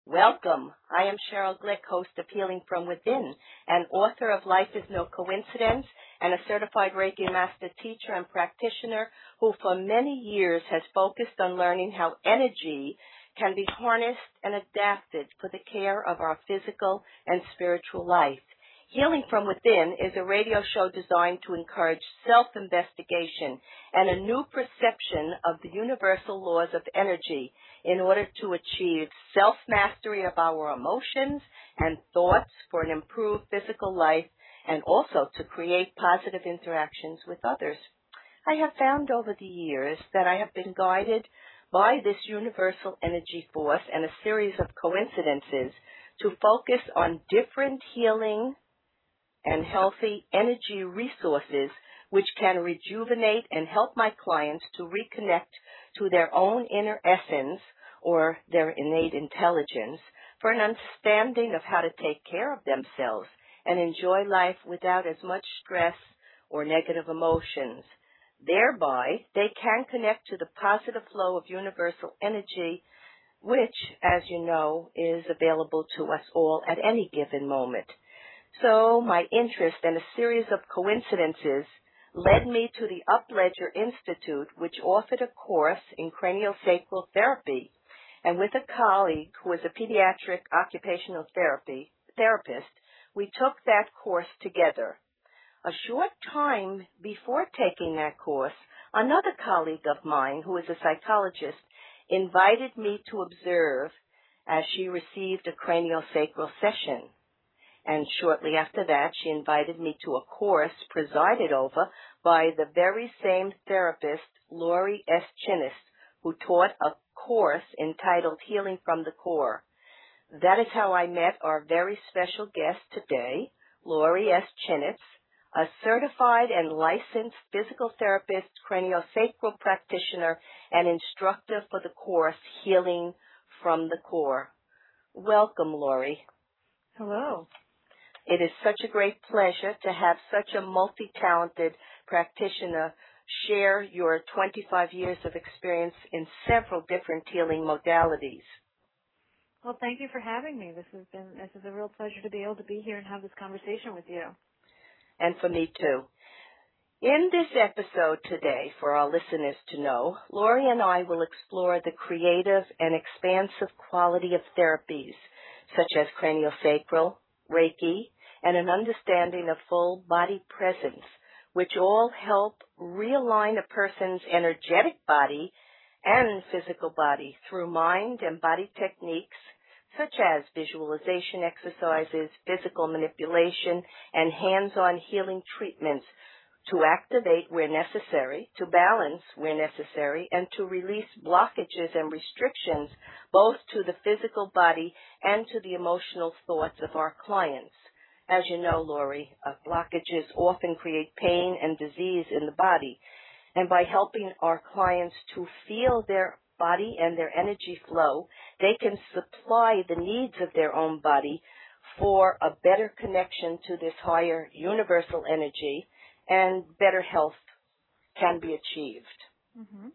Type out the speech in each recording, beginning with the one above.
Welcome. I am Cheryl Glick, host of Healing from Within, and author of Life is No Coincidence, and a certified Reiki master teacher and practitioner who for many years has focused on learning how energy can be harnessed and adapted for the care of our physical and spiritual life. Healing from Within is a radio show designed to encourage self-investigation and a new perception of the universal laws of energy in order to achieve self-mastery of our emotions and thoughts for an improved physical life and also to create positive interactions with others. I have found over the years that I have been guided by this universal energy force and a series of coincidences to focus on different healing and healthy energy resources which can rejuvenate and help my clients to reconnect to their own inner essence or their innate intelligence for an understanding of how to take care of themselves and enjoy life without as much stress or negative emotions. Thereby, they can connect to the positive flow of universal energy, which, as you know, is available to us all at any given moment. So my interest and a series of coincidences led me to the Upledger Institute, which offered a course in craniosacral therapy. And with a colleague who is a pediatric occupational therapist, we took that course together. A short time before taking that course, another colleague of mine, who is a psychologist, invited me to observe as she received a craniosacral session. And shortly after that, she invited me to a course presided over by the very same therapist, Laurie S. Chinnis, who taught a course entitled Healing from the Core. That is how I met our very special guest today, Laurie S. Chinnis, a certified and licensed physical therapist, craniosacral practitioner, and instructor for the course Healing from the Core. Welcome, Laurie. Hello. It is such a great pleasure to have such a multi-talented practitioner share your 25 years of experience in several different healing modalities. Well, thank you for having me. This is a real pleasure to be able to be here and have this conversation with you. And for me too. In this episode today, for our listeners to know, Laurie and I will explore the creative and expansive quality of therapies such as craniosacral, Reiki, and an understanding of full body presence, which all help realign a person's energetic body and physical body through mind and body techniques such as visualization exercises, physical manipulation, and hands-on healing treatments to activate where necessary, to balance where necessary, and to release blockages and restrictions both to the physical body and to the emotional thoughts of our clients. As you know, Laurie, blockages often create pain and disease in the body. And by helping our clients to feel their body and their energy flow, they can supply the needs of their own body for a better connection to this higher universal energy, and better health can be achieved. Mm-hmm.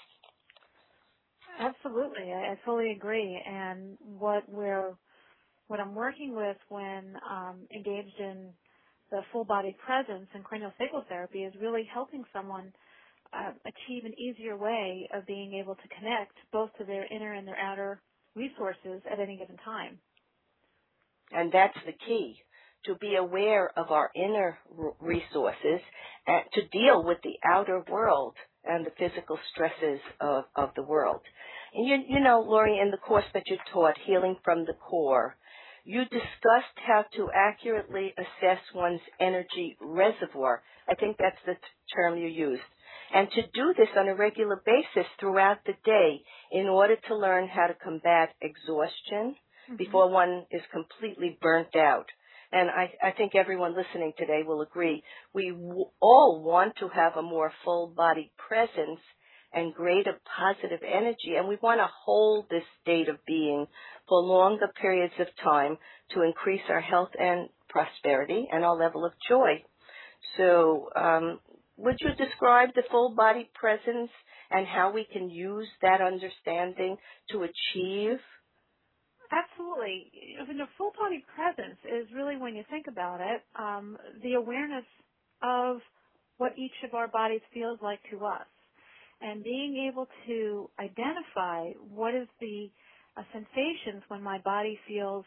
Absolutely. I fully agree. And what I'm working with when engaged in the full body presence and craniosacral therapy is really helping someone achieve an easier way of being able to connect both to their inner and their outer resources at any given time. And that's the key, to be aware of our inner resources and to deal with the outer world and the physical stresses of the world. And you know, Laurie, in the course that you taught, Healing from the Core, you discussed how to accurately assess one's energy reservoir. I think that's the term you used. And to do this on a regular basis throughout the day in order to learn how to combat exhaustion before one is completely burnt out. And I think everyone listening today will agree. We all want to have a more full body presence and greater positive energy, and we want to hold this state of being for longer periods of time to increase our health and prosperity and our level of joy. So would you describe the full body presence and how we can use that understanding to achieve Absolutely. Full body presence is really, when you think about it, the awareness of what each of our bodies feels like to us, and being able to identify what is the sensations when my body feels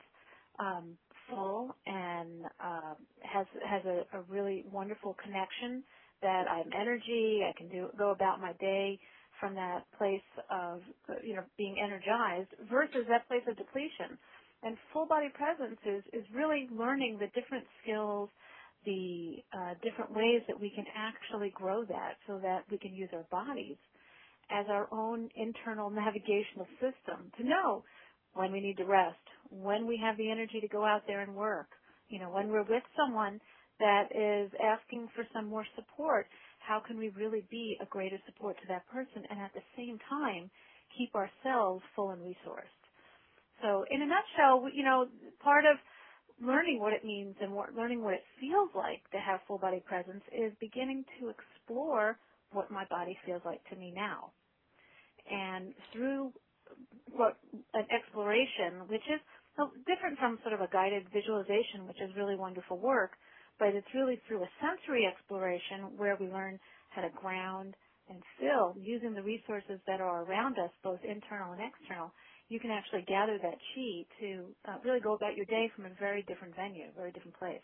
full and has a really wonderful connection, that I'm energy, I can go about my day from that place of, being energized versus that place of depletion. And full body presence is really learning the different skills, the different ways that we can actually grow that, so that we can use our bodies as our own internal navigational system to know when we need to rest, when we have the energy to go out there and work, when we're with someone that is asking for some more support, how can we really be a greater support to that person and at the same time keep ourselves full and resourced? So in a nutshell, part of learning what it means and learning what it feels like to have full body presence is beginning to explore what my body feels like to me now. And through an exploration, which is different from sort of a guided visualization, which is really wonderful work, but it's really through a sensory exploration where we learn how to ground and feel using the resources that are around us, both internal and external. You can actually gather that chi to really go about your day from a very different venue, very different place.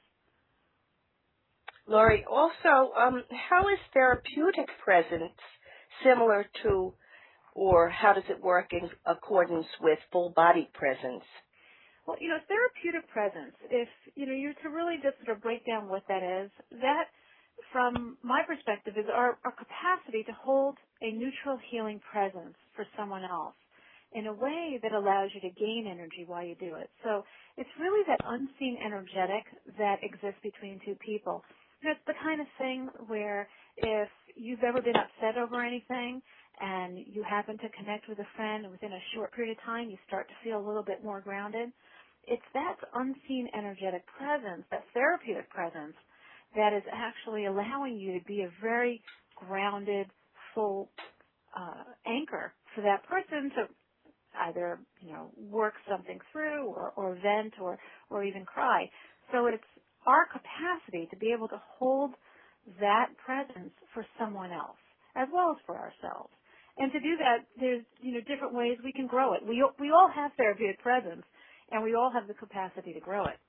Laurie, also, how is therapeutic presence similar to, or how does it work in accordance with full body presence? Well, therapeutic presence, if, you're to really just sort of break down what that is, that, from my perspective, is our capacity to hold a neutral healing presence for someone else in a way that allows you to gain energy while you do it. So it's really that unseen energetic that exists between two people. It's the kind of thing where if you've ever been upset over anything and you happen to connect with a friend and within a short period of time you start to feel a little bit more grounded, it's that unseen energetic presence, that therapeutic presence, that is actually allowing you to be a very grounded, full anchor for that person to either, work something through or vent or even cry. So it's our capacity to be able to hold that presence for someone else as well as for ourselves. And to do that, there's, different ways we can grow it. We all have therapeutic presence, and we all have the capacity to grow it.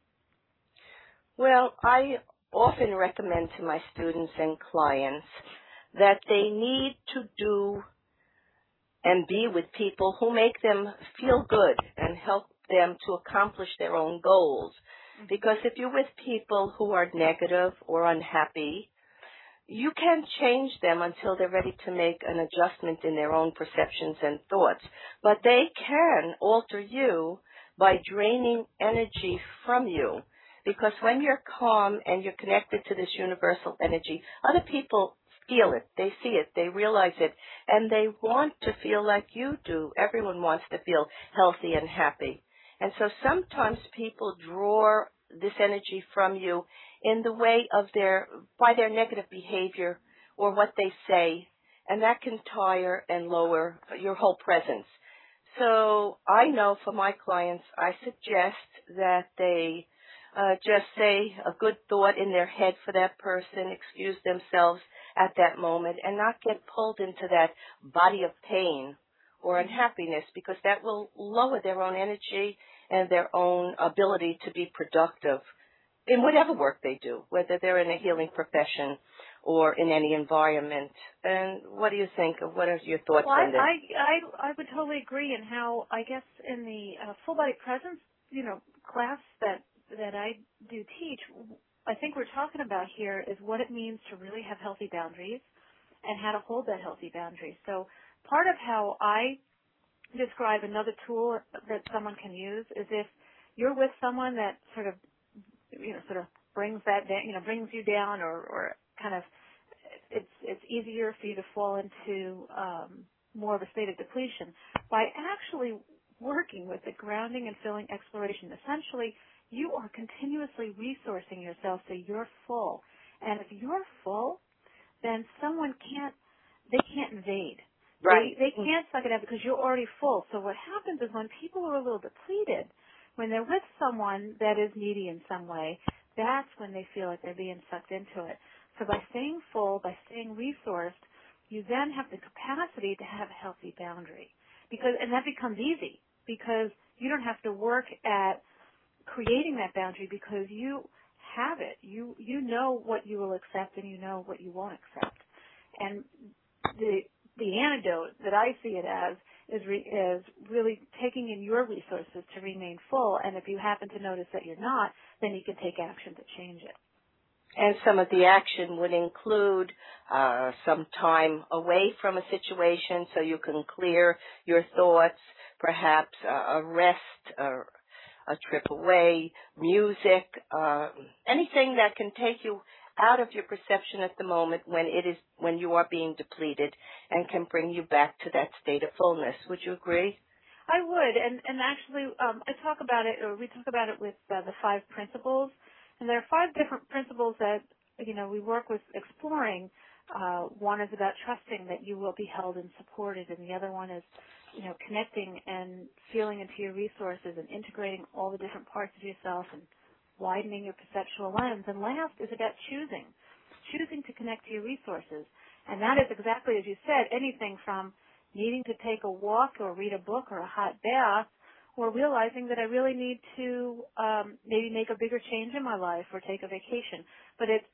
Well, I often recommend to my students and clients that they need to do and be with people who make them feel good and help them to accomplish their own goals. Because if you're with people who are negative or unhappy, you can't change them until they're ready to make an adjustment in their own perceptions and thoughts. But they can alter you by draining energy from you. Because when you're calm and you're connected to this universal energy, other people feel it, they see it, they realize it, and they want to feel like you do. Everyone wants to feel healthy and happy. And so sometimes people draw this energy from you in the way of by their negative behavior or what they say, and that can tire and lower your whole presence. So I know for my clients, I suggest that they just say a good thought in their head for that person, excuse themselves at that moment, and not get pulled into that body of pain or unhappiness, because that will lower their own energy and their own ability to be productive in whatever work they do, whether they're in a healing profession or in any environment. And what do you think? What are your thoughts on this? I would totally agree, and how, I guess, in the full body presence, class that I do teach, I think we're talking about here is what it means to really have healthy boundaries and how to hold that healthy boundary. So part of how I describe another tool that someone can use is if you're with someone that sort of brings that down, brings you down, or kind of it's easier for you to fall into more of a state of depletion by actually working with the grounding and filling exploration. Essentially, you are continuously resourcing yourself so you're full. And if you're full, then someone can't invade. Right. They can't suck it up because you're already full. So what happens is when people are a little depleted, when they're with someone that is needy in some way, that's when they feel like they're being sucked into it. So by staying full, by staying resourced, you then have the capacity to have a healthy boundary. And that becomes easy because you don't have to work at creating that boundary because you have it. You know what you will accept and you know what you won't accept. And the antidote that I see it as is really taking in your resources to remain full. And if you happen to notice that you're not, then you can take action to change it. And some of the action would include some time away from a situation so you can clear your thoughts, perhaps a rest, a trip away, music, anything that can take you out of your perception at the moment when you are being depleted and can bring you back to that state of fullness. Would you agree? I would, and actually, I talk about it, or we talk about it with the 5 principles, and there are 5 different principles that we work with exploring. One is about trusting that you will be held and supported, and the other one is, connecting and feeling into your resources and integrating all the different parts of yourself and widening your perceptual lens. And last is about choosing to connect to your resources, and that is exactly as you said, anything from needing to take a walk or read a book or a hot bath, or realizing that I really need to maybe make a bigger change in my life or take a vacation. But it's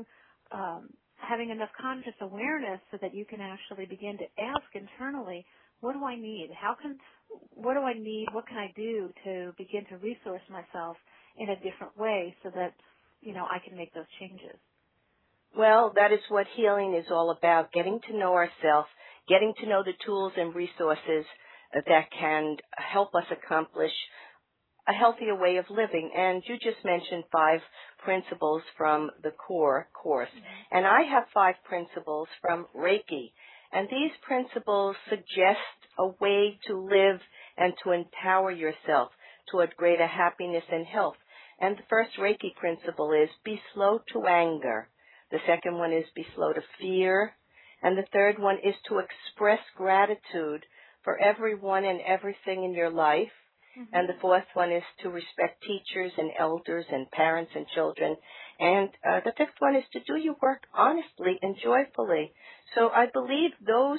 having enough conscious awareness so that you can actually begin to ask internally, what do I need? What do I need? What can I do to begin to resource myself in a different way so that, I can make those changes? Well, that is what healing is all about, getting to know ourselves, getting to know the tools and resources that can help us accomplish a healthier way of living. And you just mentioned 5 principles from the core course. Mm-hmm. And I have 5 principles from Reiki. And these principles suggest a way to live and to empower yourself toward greater happiness and health. And the first Reiki principle is be slow to anger. The second one is be slow to fear. And the third one is to express gratitude for everyone and everything in your life. Mm-hmm. And the fourth one is to respect teachers and elders and parents and children. And the fifth one is to do your work honestly and joyfully. So I believe those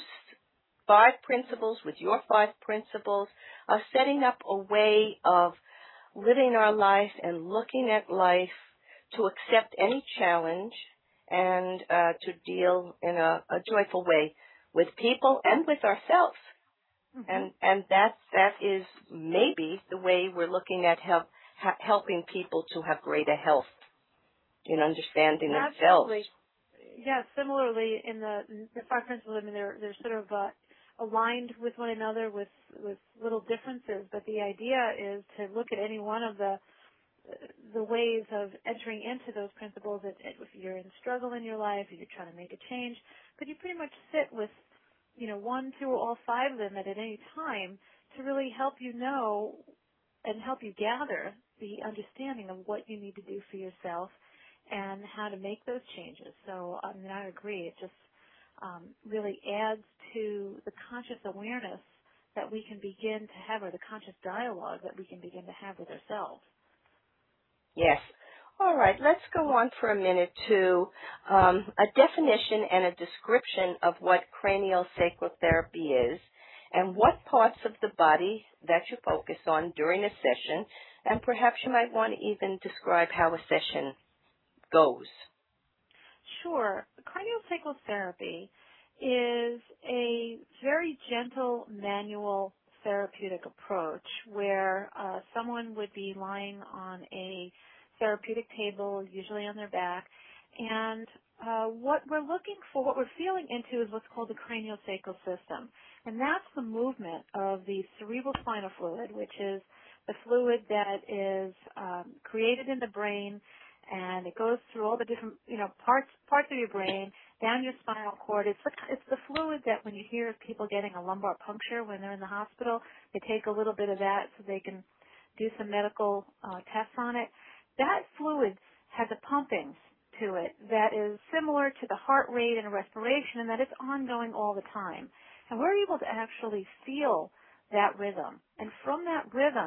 5 principles with your 5 principles are setting up a way of living our life and looking at life to accept any challenge and to deal in a joyful way with people and with ourselves. Mm-hmm. And that is maybe the way we're looking at helping people to have greater health in understanding themselves. Yeah, similarly in the 5 principles, they're sort of aligned with one another with little differences, but the idea is to look at any one of the ways of entering into those principles. If you're in struggle in your life, if you're trying to make a change, but you pretty much sit with 1, 2, or all 5 of them at any time to really help you know and help you gather the understanding of what you need to do for yourself and how to make those changes. So, I agree. It just really adds to the conscious awareness that we can begin to have, or the conscious dialogue that we can begin to have with ourselves. Yes. All right, let's go on for a minute to a definition and a description of what craniosacral therapy is and what parts of the body that you focus on during a session, and perhaps you might want to even describe how a session goes. Sure. Craniosacral therapy is a very gentle manual therapeutic approach where someone would be lying on a therapeutic table, usually on their back, and what we're feeling into is what's called the craniosacral system, and that's the movement of the cerebral spinal fluid, which is the fluid that is created in the brain, and it goes through all the different parts of your brain down your spinal cord. It's the fluid that when you hear of people getting a lumbar puncture when they're in the hospital, they take a little bit of that so they can do some medical tests on it. That fluid has a pumping to it that is similar to the heart rate and respiration, and that it's ongoing all the time. And we're able to actually feel that rhythm. And from that rhythm,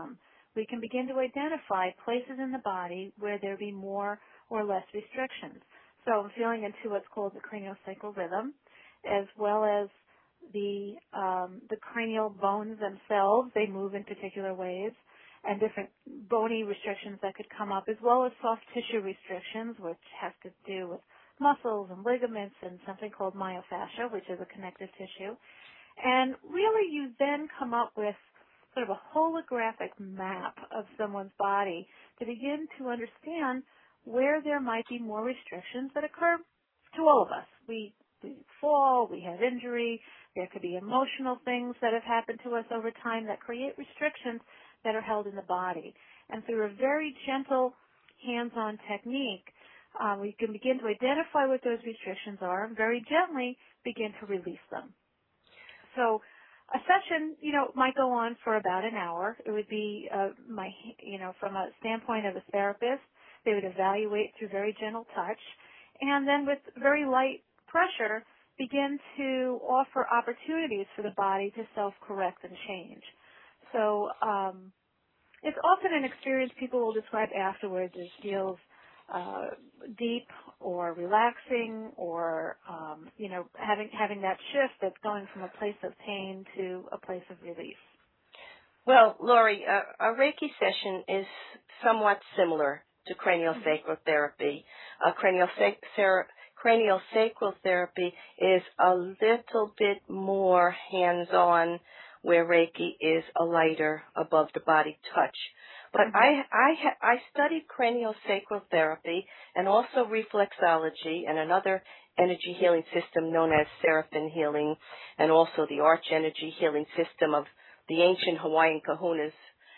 we can begin to identify places in the body where there be more or less restrictions. So I'm feeling into what's called the craniosacral rhythm, as well as the cranial bones themselves. They move in particular ways, and different bony restrictions that could come up, as well as soft tissue restrictions, which has to do with muscles and ligaments and something called myofascia, which is a connective tissue. And really you then come up with sort of a holographic map of someone's body to begin to understand where there might be more restrictions that occur to all of us. We fall, we have injury, there could be emotional things that have happened to us over time that create restrictions that are held in the body. And through a very gentle hands-on technique, we can begin to identify what those restrictions are and very gently begin to release them. So a session, might go on for about an hour. It would be, from a standpoint of a therapist, they would evaluate through very gentle touch, and then with very light pressure, begin to offer opportunities for the body to self-correct and change. So it's often an experience people will describe afterwards as feels deep or relaxing, or having that shift that's going from a place of pain to a place of relief. Well, Lori, a Reiki session is somewhat similar to craniosacral therapy. Craniosacral therapy is a little bit more hands-on, where Reiki is a lighter, above-the-body touch. But I studied craniosacral therapy and also reflexology and another energy healing system known as Seraphim healing, and also the arch energy healing system of the ancient Hawaiian kahunas,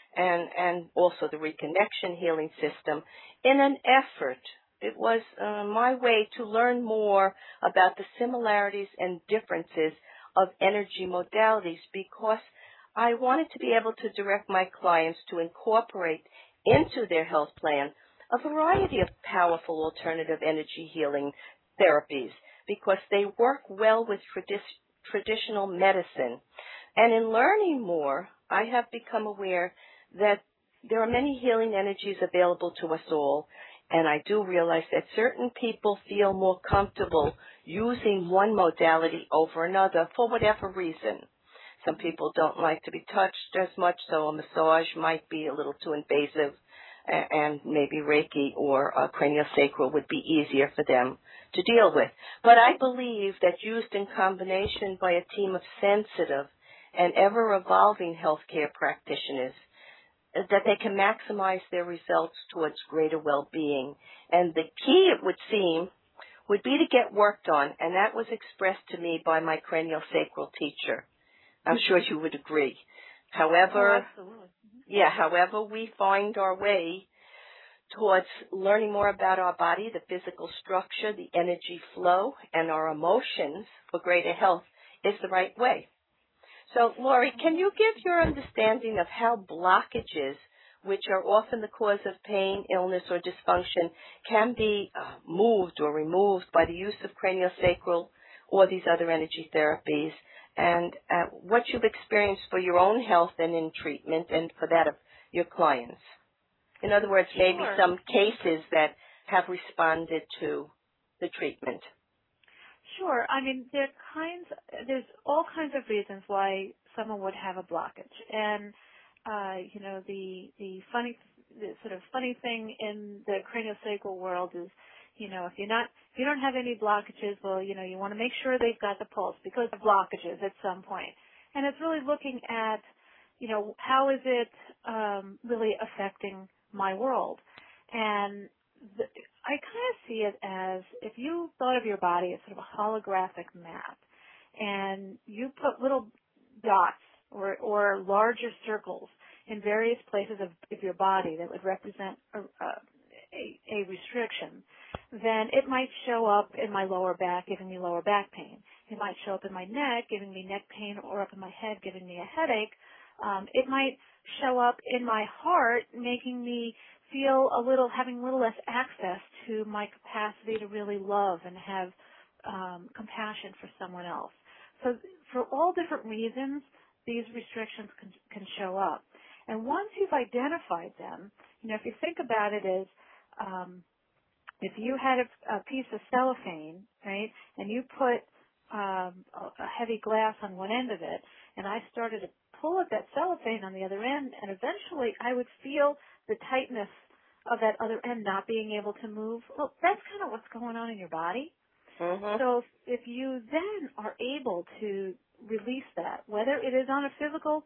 and also the reconnection healing system, in an effort. It was my way to learn more about the similarities and differences of energy modalities, because I wanted to be able to direct my clients to incorporate into their health plan a variety of powerful alternative energy healing therapies, because they work well with traditional medicine. And in learning more, I have become aware that there are many healing energies available to us all, and I do realize that certain people feel more comfortable using one modality over another for whatever reason. Some people don't like to be touched as much, so a massage might be a little too invasive, and maybe Reiki or craniosacral would be easier for them to deal with. But I believe that used in combination by a team of sensitive and ever-evolving healthcare practitioners, that they can maximize their results towards greater well-being. And the key, it would seem, would be to get worked on, and that was expressed to me by my craniosacral teacher. I'm sure you would agree. However, however we find our way towards learning more about our body, the physical structure, the energy flow, and our emotions for greater health is the right way. So, Lori, can you give your understanding of how blockages, which are often the cause of pain, illness, or dysfunction, can be moved or removed by the use of craniosacral or these other energy therapies, and what you've experienced for your own health and in treatment and for that of your clients? In other words, maybe some cases that have responded to the treatment. Sure. I mean, there's all kinds of reasons why someone would have a blockage. And, the sort of funny thing in the craniosacral world is, if you don't have any blockages, well, you want to make sure they've got the pulse, because of blockages at some point. And it's really looking at, how is it really affecting my world? And I kind of see it as if you thought of your body as sort of a holographic map, and you put little dots or larger circles in various places of your body that would represent a restriction, then it might show up in my lower back, giving me lower back pain. It might show up in my neck, giving me neck pain, or up in my head, giving me a headache. It might show up in my heart, making me feel having a little less access to my capacity to really love and have compassion for someone else. So for all different reasons, these restrictions can show up. And once you've identified them, if you think about it as if you had a piece of cellophane, right, and you put a heavy glass on one end of it, and I started to pull at that cellophane on the other end, and eventually I would feel the tightness of that other end not being able to move. Well, that's kind of what's going on in your body. Mm-hmm. So if you then are able to release that, whether it is on a physical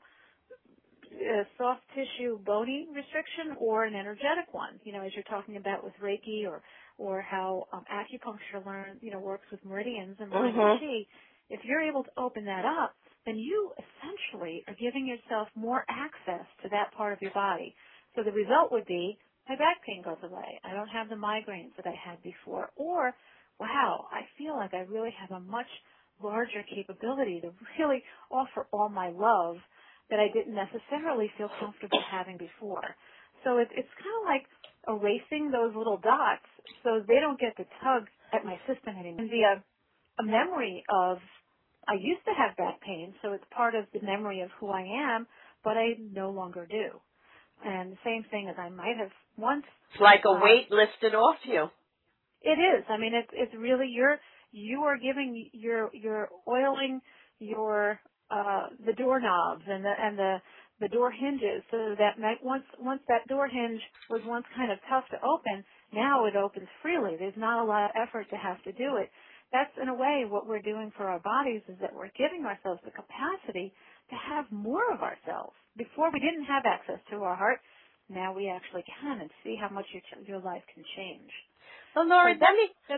soft tissue bony restriction or an energetic one, as you're talking about with Reiki or how acupuncture works with meridians and line chi, if you're able to open that up, then you essentially are giving yourself more access to that part of your body. So the result would be my back pain goes away. I don't have the migraines that I had before. Or, wow, I feel like I really have a much larger capability to really offer all my love that I didn't necessarily feel comfortable having before. So it's kind of like erasing those little dots so they don't get to tug at my system anymore. And a memory of, I used to have back pain, so it's part of the memory of who I am, but I no longer do. And the same thing as I might have once. It's like a weight lifted off you. It is. I mean, it's really you are giving you're oiling your the doorknobs and the door hinges, so that once that door hinge was once kind of tough to open, now it opens freely. There's not a lot of effort to have to do it. That's in a way what we're doing for our bodies, is that we're giving ourselves the capacity to have more of ourselves. Before we didn't have access to our heart, now we actually can, and see how much your life can change. Well, Laurie, So let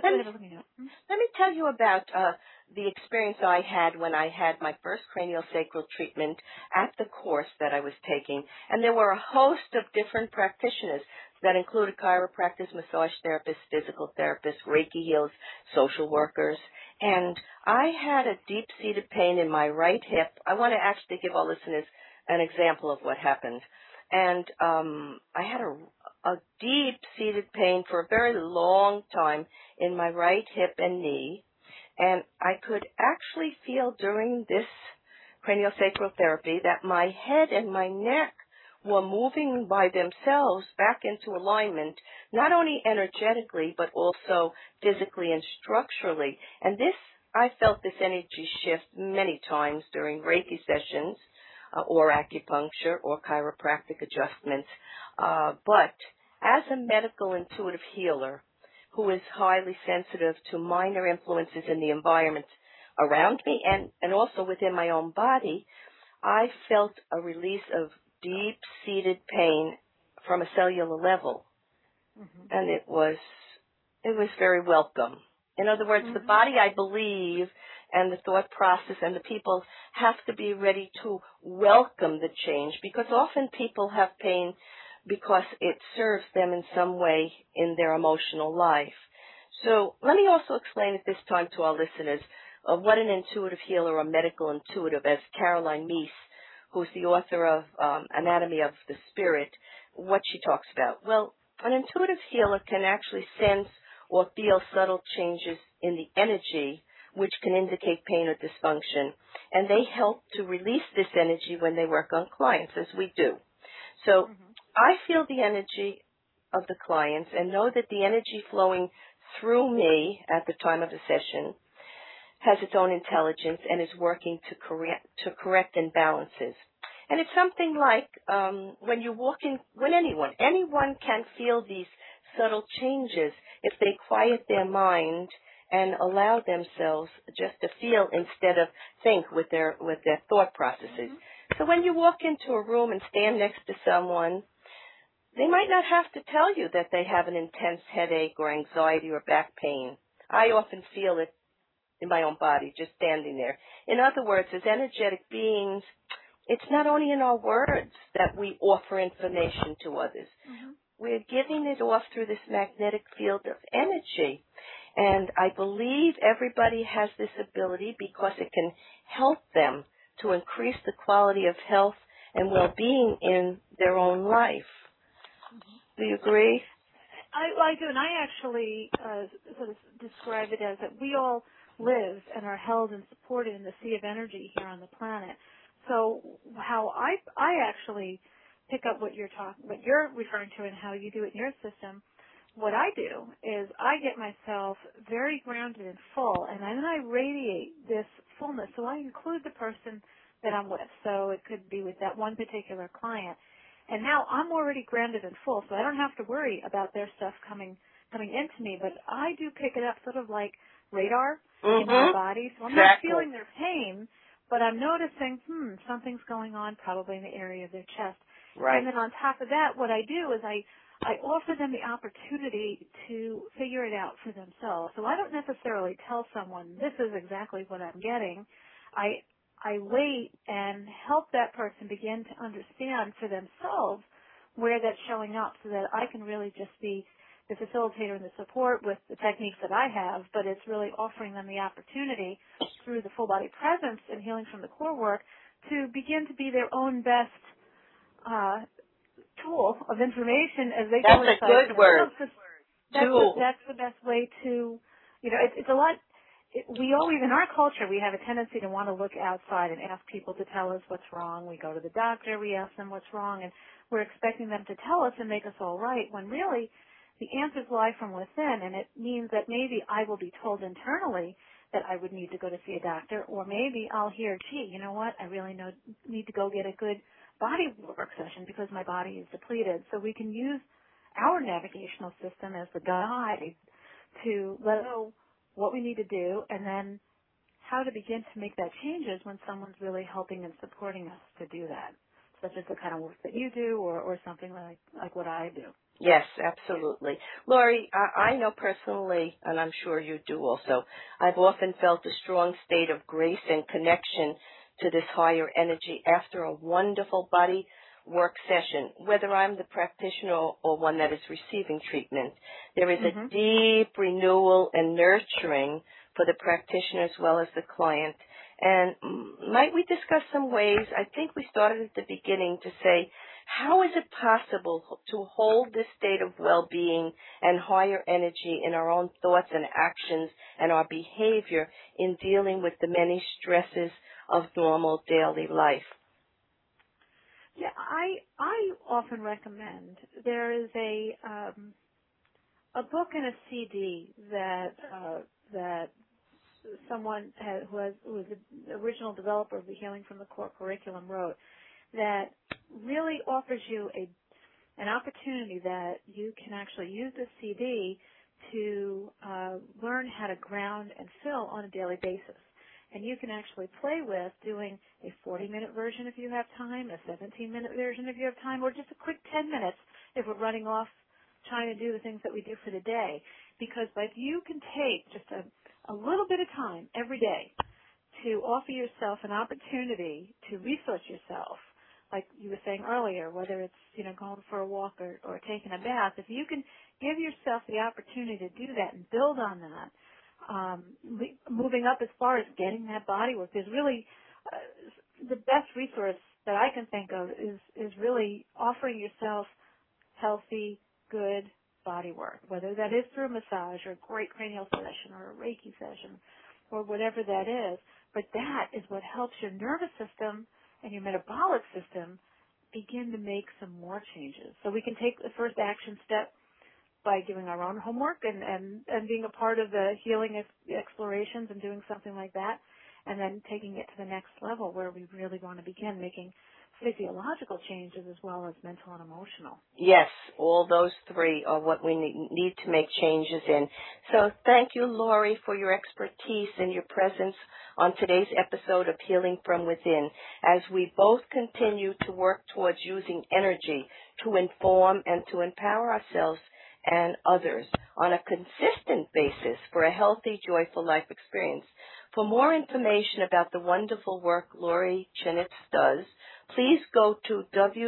me tell you about the experience I had when I had my first craniosacral treatment at the course that I was taking. And there were a host of different practitioners that included chiropractors, massage therapists, physical therapists, Reiki healers, social workers. And I had a deep-seated pain in my right hip. I want to actually give our listeners an example of what happened. And I had a deep-seated pain for a very long time in my right hip and knee. And I could actually feel during this craniosacral therapy that my head and my neck were moving by themselves back into alignment, not only energetically, but also physically and structurally. And I felt this energy shift many times during Reiki sessions, or acupuncture or chiropractic adjustments. But as a medical intuitive healer who is highly sensitive to minor influences in the environment around me and also within my own body, I felt a release of deep-seated pain from a cellular level. Mm-hmm. And it was very welcome. In other words, the body, I believe, and the thought process and the people have to be ready to welcome the change, because often people have pain because it serves them in some way in their emotional life. So let me also explain at this time to our listeners of what an intuitive healer or medical intuitive, as Caroline Meese, who's the author of Anatomy of the Spirit, what she talks about. Well, an intuitive healer can actually sense or feel subtle changes in the energy which can indicate pain or dysfunction, and they help to release this energy when they work on clients, as we do. So I feel the energy of the clients and know that the energy flowing through me at the time of the session has its own intelligence and is working to correct imbalances. And it's something like when you walk in, when anyone can feel these subtle changes if they quiet their mind and allow themselves just to feel instead of think with their thought processes. So when you walk into a room and stand next to someone, they might not have to tell you that they have an intense headache or anxiety or back pain. I often feel it in my own body just standing there. In other words, as energetic beings, it's not only in our words that we offer information to others. We're giving it off through this magnetic field of energy. And I believe everybody has this ability because it can help them to increase the quality of health and well-being in their own life. Do you agree? I do, and I actually sort of describe it as that we all live and are held and supported in the sea of energy here on the planet. So how I actually pick up what you're referring to and how you do it in your system, what I do is I get myself very grounded and full, and then I radiate this fullness. So I include the person that I'm with. So it could be with that one particular client. And now I'm already grounded and full, so I don't have to worry about their stuff coming into me. But I do pick it up sort of like radar in my body. So I'm not feeling their pain, but I'm noticing, something's going on probably in the area of their chest. Right. And then on top of that, what I do is I offer them the opportunity to figure it out for themselves. So I don't necessarily tell someone, this is exactly what I'm getting. I wait and help that person begin to understand for themselves where that's showing up so that I can really just be the facilitator and the support with the techniques that I have, but it's really offering them the opportunity through the full body presence and healing from the core work to begin to be their own best tool of information as they go inside. That's a good word. That's the best way to, it's a lot. We always, in our culture, we have a tendency to want to look outside and ask people to tell us what's wrong. We go to the doctor, we ask them what's wrong, and we're expecting them to tell us and make us all right, when really the answers lie from within, and it means that maybe I will be told internally that I would need to go to see a doctor, or maybe I'll hear, gee, you know what, I really need to go get a good body work session because my body is depleted. So we can use our navigational system as the guide to let us know what we need to do and then how to begin to make that changes when someone's really helping and supporting us to do that, such as the kind of work that you do or something like what I do. Yes, absolutely. Lori, I know personally, and I'm sure you do also, I've often felt a strong state of grace and connection to this higher energy after a wonderful body work session, whether I'm the practitioner or one that is receiving treatment. There is a deep renewal and nurturing for the practitioner as well as the client. And might we discuss some ways? I think we started at the beginning to say, how is it possible to hold this state of well-being and higher energy in our own thoughts and actions and our behavior in dealing with the many stresses of normal daily life? Yeah, I often recommend there is a book and a CD that someone who was the original developer of the Healing from the Core curriculum wrote that really offers you an opportunity that you can actually use the CD to learn how to ground and fill on a daily basis. And you can actually play with doing a 40-minute version if you have time, a 17-minute version if you have time, or just a quick 10 minutes if we're running off trying to do the things that we do for the day. Because if you can take just a little bit of time every day to offer yourself an opportunity to resource yourself, like you were saying earlier, whether it's going for a walk or taking a bath, if you can give yourself the opportunity to do that and build on that, moving up as far as getting that body work, is really the best resource that I can think of is really offering yourself healthy, good body work, whether that is through a massage or a great cranial session or a Reiki session or whatever that is. But that is what helps your nervous system and your metabolic system begin to make some more changes. So we can take the first action step by doing our own homework and being a part of the healing explorations and doing something like that, and then taking it to the next level where we really want to begin making physiological changes as well as mental and emotional. Yes, all those three are what we need to make changes in. So thank you, Lori, for your expertise and your presence on today's episode of Healing from Within, as we both continue to work towards using energy to inform and to empower ourselves and others on a consistent basis for a healthy, joyful life experience. For more information about the wonderful work Lori Chenitz does, please go to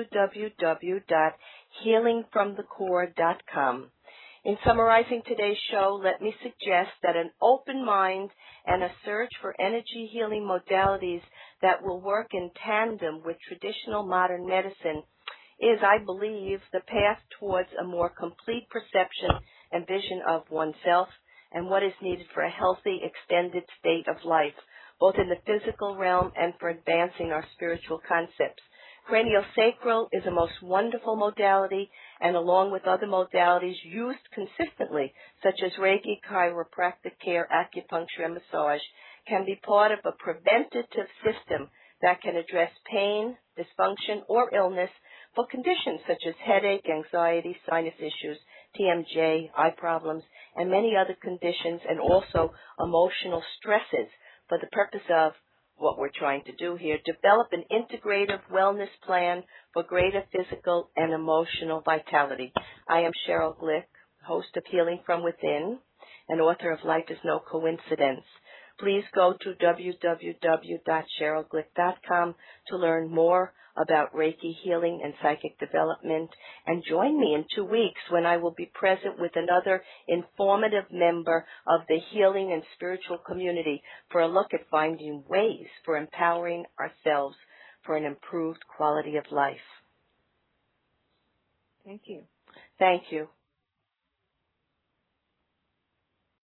www.healingfromthecore.com. In summarizing today's show, let me suggest that an open mind and a search for energy healing modalities that will work in tandem with traditional modern medicine is, I believe, the path towards a more complete perception and vision of oneself and what is needed for a healthy, extended state of life, both in the physical realm and for advancing our spiritual concepts. Craniosacral is a most wonderful modality, and along with other modalities used consistently, such as Reiki, chiropractic care, acupuncture, and massage, can be part of a preventative system that can address pain, dysfunction, or illness for conditions such as headache, anxiety, sinus issues, TMJ, eye problems, and many other conditions, and also emotional stresses for the purpose of what we're trying to do here, develop an integrative wellness plan for greater physical and emotional vitality. I am Cheryl Glick, host of Healing from Within and author of Life is No Coincidence. Please go to www.cherylglick.com to learn more about Reiki healing and psychic development, and join me in 2 weeks when I will be present with another informative member of the healing and spiritual community for a look at finding ways for empowering ourselves for an improved quality of life. Thank you. Thank you.